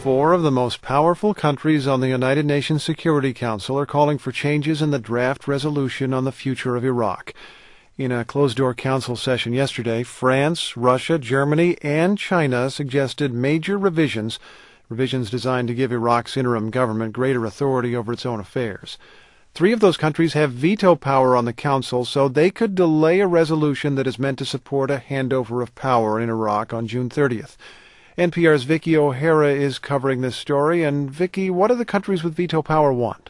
Four of the most powerful countries on the United Nations Security Council are calling for changes in the draft resolution on the future of Iraq. In a closed-door council session yesterday, France, Russia, Germany, and China suggested major revisions designed to give Iraq's interim government greater authority over its own affairs. Three of those countries have veto power on the council, so they could delay a resolution that is meant to support a handover of power in Iraq on June 30th. NPR's Vicki O'Hara is covering this story. And Vicki, what do the countries with veto power want?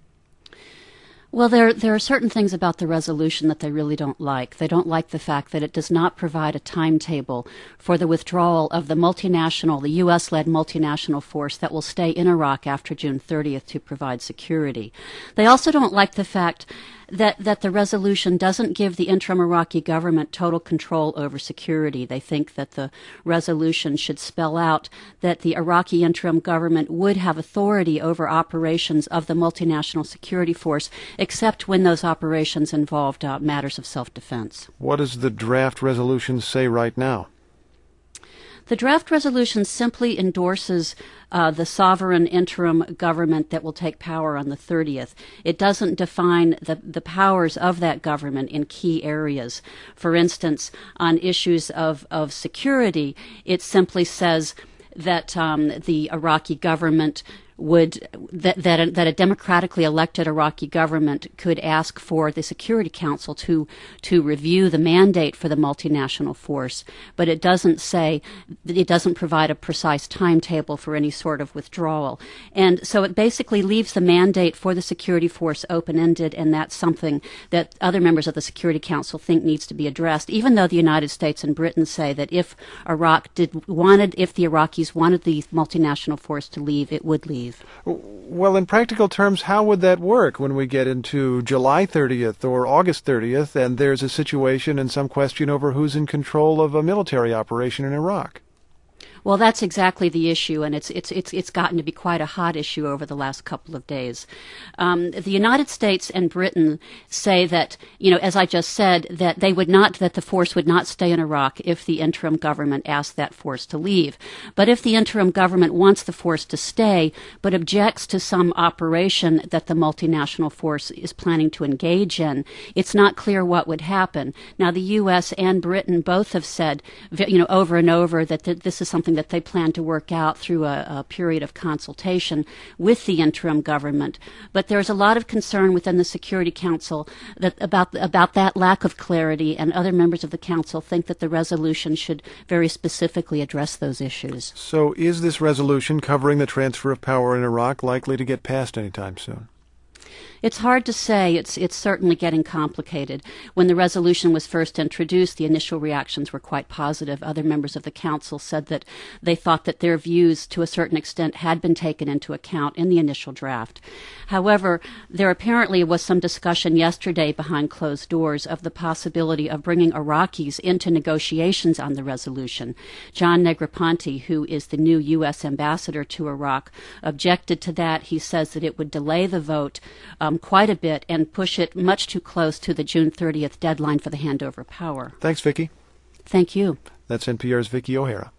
Well, there are certain things about the resolution that they really don't like. They don't like the fact that it does not provide a timetable for the withdrawal of the U.S.-led multinational force that will stay in Iraq after June 30th to provide security. They also don't like the fact that the resolution doesn't give the interim Iraqi government total control over security. They think that the resolution should spell out that the Iraqi interim government would have authority over operations of the multinational security force, except when those operations involved matters of self-defense. What does the draft resolution say right now? The draft resolution simply endorses the sovereign interim government that will take power on the 30th. It doesn't define the powers of that government in key areas. For instance, on issues of security, it simply says that the Iraqi government that a democratically elected Iraqi government could ask for the Security Council to review the mandate for the multinational force, but it doesn't provide a precise timetable for any sort of withdrawal. And so it basically leaves the mandate for the security force open-ended, and that's something that other members of the Security Council think needs to be addressed, even though the United States and Britain say that if the Iraqis wanted the multinational force to leave, it would leave. Well, in practical terms, how would that work when we get into July 30th or August 30th and there's a situation and some question over who's in control of a military operation in Iraq? Well, that's exactly the issue, and it's gotten to be quite a hot issue over the last couple of days. The United States and Britain say that, as I just said, that the force would not stay in Iraq if the interim government asked that force to leave. But if the interim government wants the force to stay, but objects to some operation that the multinational force is planning to engage in, it's not clear what would happen. Now, the U.S. and Britain both have said, over and over that this is something that they plan to work out through a period of consultation with the interim government. But there's a lot of concern within the Security Council about that lack of clarity, and other members of the Council think that the resolution should very specifically address those issues. So is this resolution covering the transfer of power in Iraq likely to get passed anytime soon? It's hard to say. It's certainly getting complicated. When the resolution was first introduced, the initial reactions were quite positive. Other members of the Council said that they thought that their views, to a certain extent, had been taken into account in the initial draft. However, there apparently was some discussion yesterday behind closed doors of the possibility of bringing Iraqis into negotiations on the resolution. John Negroponte, who is the new U.S. ambassador to Iraq, objected to that. He says that it would delay the vote quite a bit and push it much too close to the June 30th deadline for the handover of power. Thanks, Vicki. Thank you. That's NPR's Vicki O'Hara.